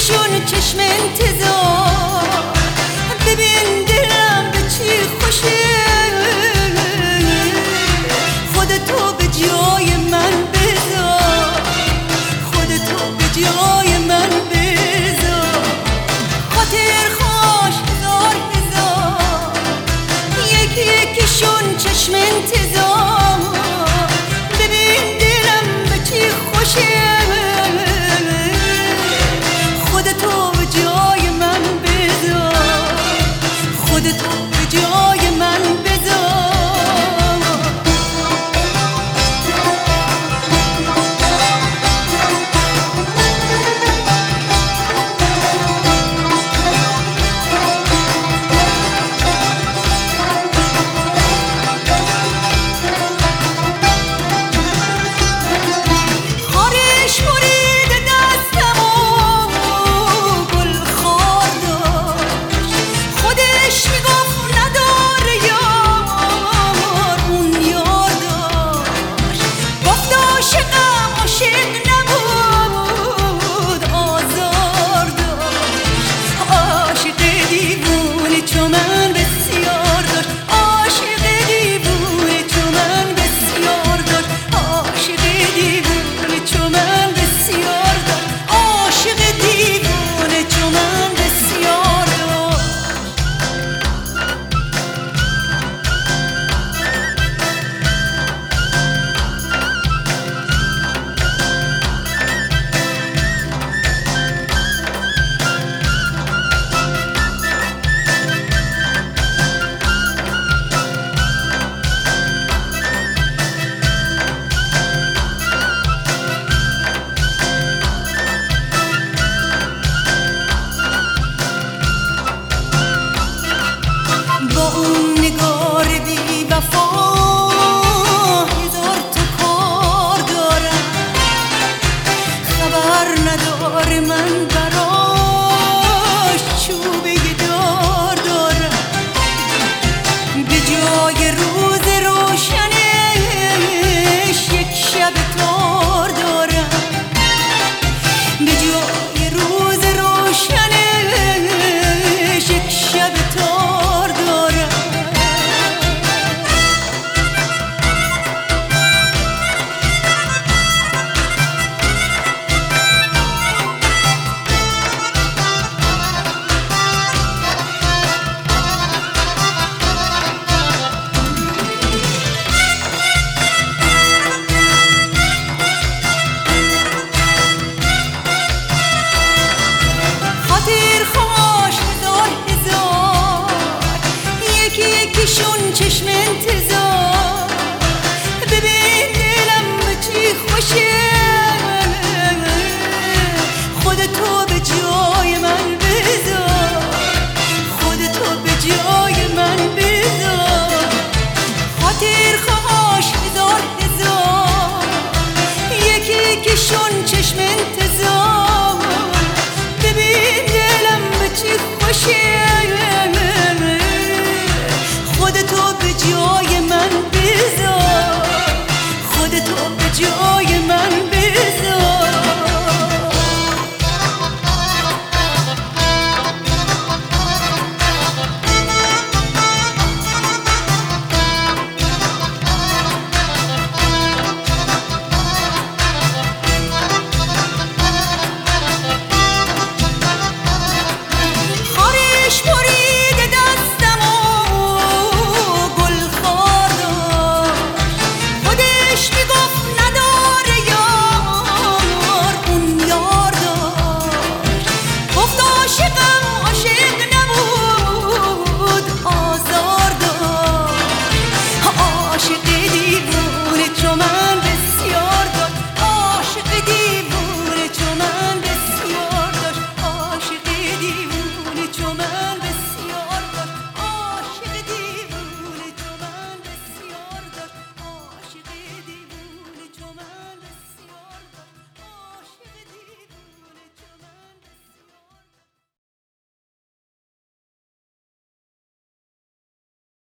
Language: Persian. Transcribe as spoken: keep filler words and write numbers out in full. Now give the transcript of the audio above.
یکیشون چشم انتظار، ببین دلم به چی خوشه، خودتو به جای من بذار، خودتو به جای من بذار. خاطر خوش هزار هزار، یکی یکیشون چشم انتظار، ببین دلم به چی خوشه، خودتو به جای من بذار، خودتو به جای من بذار. با اون نگار بی وفا هزار تا کار دارم، خبر نداره من براش چوبه دار دارم. به جای روز روشنش یک شب تار دارم، به جای روز روشنش یک شب تار دارم. یکیشون چشم انتظار، ببین دلم به چی خوشه، خودتو به جای من بذار، خودتو به جای من بذار. خاطر خواهاش هزار هزار، یکی یکیشون چشم انتظار، ببین دلم به چی خوشه، خودتو به جای من بذار، خودتو به جای من بذار. خارش برید دستم و گل خار داشت، خودش میگفت نداره یار، اون یار داشت. گفت عاشقم عاشق نبود، آزار داشت. عاشق دیوونه چو من بسیار داشت، عاشق دیوونه چو من بسیار داشت، عاشق دیوونه چو من بسیار